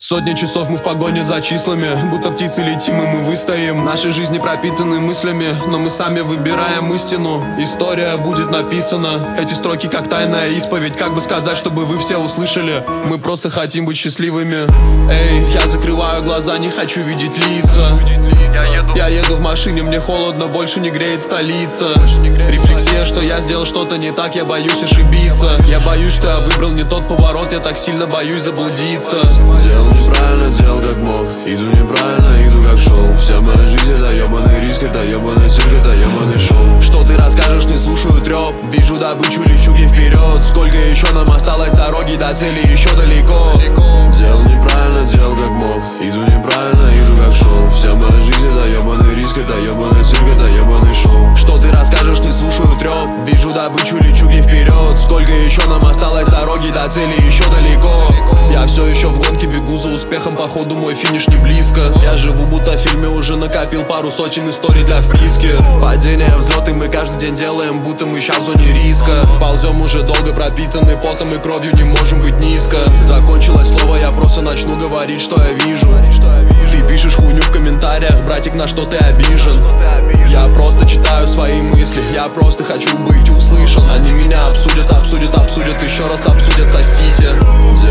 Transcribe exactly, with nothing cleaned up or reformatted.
Сотни часов мы в погоне за числами, будто птицы летим и мы выстоим. Наши жизни пропитаны мыслями, но мы сами выбираем истину. История будет написана, эти строки как тайная исповедь. Как бы сказать, чтобы вы все услышали, мы просто хотим быть счастливыми. Эй, я закрываю глаза, не хочу видеть лица. Я еду, я еду в машине, мне холодно, больше не греет столица. Рефлексия, что я сделал что-то не так, я боюсь ошибиться. Я боюсь, что я выбрал не тот поворот, я так сильно боюсь заблудиться. Делал неправильно, делал как мог, иду неправильно, иду как шел. Вся моя жизнь это ебаный риск, это ебаный цирк, это ебаный шоу. Что ты расскажешь, не слушаю трёп, вижу добычу, лечу ей вперед. Сколько еще нам осталось дороги до цели, еще далеко. Делал неправильно, делал как мог, иду неправильно, иду как шел. Вся моя жизнь это ебаный риск, это ебаный цирк, это ебаный шоу. Что ты расскажешь, не слушаю трёп, вижу добычу, лечу ей вперед. Сколько еще нам осталось дороги до цели, еще далеко. Я все еще в гонке бегу за успехом, походу мой финиш не близко. Я живу будто в фильме, уже накопил пару сотен историй для вписки. Падения, взлеты мы каждый день делаем, будто мы ща в зоне риска. Ползем уже долго, пропитаны потом и кровью, не можем быть низко. Закончилось слово, я просто начну говорить, что я вижу. Ты пишешь хуйню в комментариях, братик, на что ты обижен. Я просто читаю свои мысли, я просто хочу быть услышан. Они меня обсудят, обсудят, обсудят, еще раз обсудят, сосите.